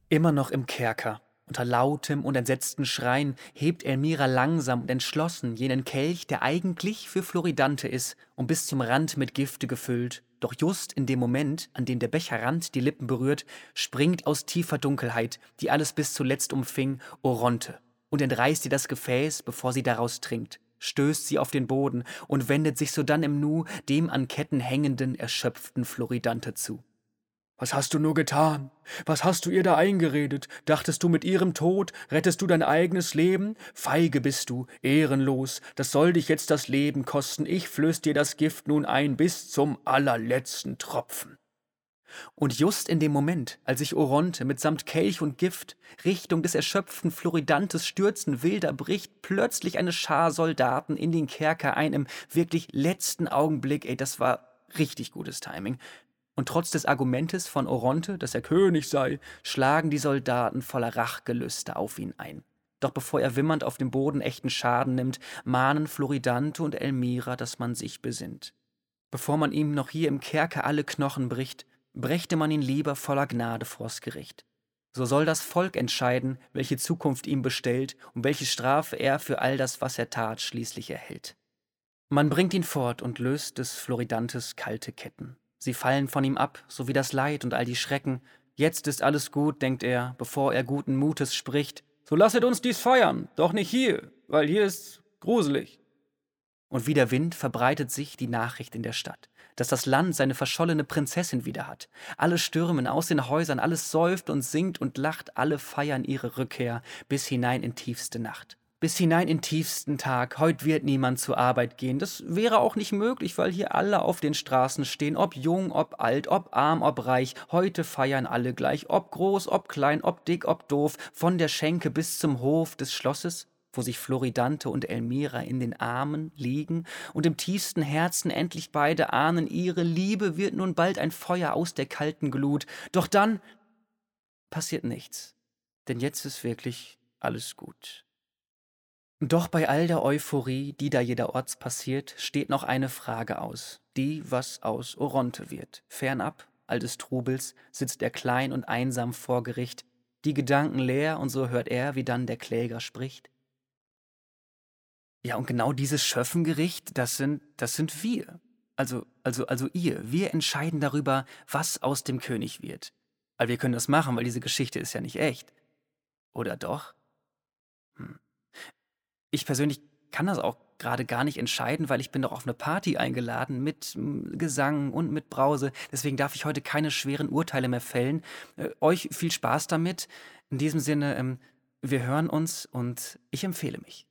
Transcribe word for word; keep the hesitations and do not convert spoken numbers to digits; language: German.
Immer noch im Kerker. Unter lautem und entsetzten Schreien hebt Elmira langsam und entschlossen jenen Kelch, der eigentlich für Floridante ist und bis zum Rand mit Gifte gefüllt. Doch just in dem Moment, an dem der Becherrand die Lippen berührt, springt aus tiefer Dunkelheit, die alles bis zuletzt umfing, Oronte und entreißt ihr das Gefäß, bevor sie daraus trinkt, stößt sie auf den Boden und wendet sich sodann im Nu dem an Ketten hängenden, erschöpften Floridante zu. Was hast du nur getan? Was hast du ihr da eingeredet? Dachtest du, mit ihrem Tod rettest du dein eigenes Leben? Feige bist du, ehrenlos, das soll dich jetzt das Leben kosten. Ich flöß dir das Gift nun ein bis zum allerletzten Tropfen. Und just in dem Moment, als sich Oronte mitsamt Kelch und Gift Richtung des erschöpften Floridantes stürzen will, da bricht plötzlich eine Schar Soldaten in den Kerker ein im wirklich letzten Augenblick. Ey, das war richtig gutes Timing. Und trotz des Argumentes von Oronte, dass er König sei, schlagen die Soldaten voller Rachgelüste auf ihn ein. Doch bevor er wimmernd auf dem Boden echten Schaden nimmt, mahnen Floridante und Elmira, dass man sich besinnt. Bevor man ihm noch hier im Kerker alle Knochen bricht, brächte man ihn lieber voller Gnade vors Gericht. So soll das Volk entscheiden, welche Zukunft ihm bestellt und welche Strafe er für all das, was er tat, schließlich erhält. Man bringt ihn fort und löst des Floridantes kalte Ketten. Sie fallen von ihm ab, so wie das Leid und all die Schrecken. Jetzt ist alles gut, denkt er, bevor er guten Mutes spricht. So lasset uns dies feiern, doch nicht hier, weil hier ist gruselig. Und wie der Wind verbreitet sich die Nachricht in der Stadt, dass das Land seine verschollene Prinzessin wieder hat. Alle stürmen aus den Häusern, alles seufzt und singt und lacht, alle feiern ihre Rückkehr bis hinein in tiefste Nacht. Bis hinein in tiefsten Tag, heut wird niemand zur Arbeit gehen. Das wäre auch nicht möglich, weil hier alle auf den Straßen stehen, ob jung, ob alt, ob arm, ob reich. Heute feiern alle gleich, ob groß, ob klein, ob dick, ob doof, von der Schenke bis zum Hof des Schlosses, wo sich Floridante und Elmira in den Armen liegen und im tiefsten Herzen endlich beide ahnen, ihre Liebe wird nun bald ein Feuer aus der kalten Glut. Doch dann passiert nichts, denn jetzt ist wirklich alles gut. Doch bei all der Euphorie, die da jederorts passiert, steht noch eine Frage aus, die, was aus Oronte wird. Fernab all des Trubels sitzt er klein und einsam vor Gericht, die Gedanken leer, und so hört er, wie dann der Kläger spricht. Ja, und genau dieses Schöffengericht, das sind, das sind wir. Also, also, also ihr. Wir entscheiden darüber, was aus dem König wird. Weil wir können das machen, weil diese Geschichte ist ja nicht echt. Oder doch? Hm. Ich persönlich kann das auch gerade gar nicht entscheiden, weil ich bin doch auf eine Party eingeladen mit mm, Gesang und mit Brause. Deswegen darf ich heute keine schweren Urteile mehr fällen. Äh, euch viel Spaß damit. In diesem Sinne, ähm, wir hören uns und ich empfehle mich.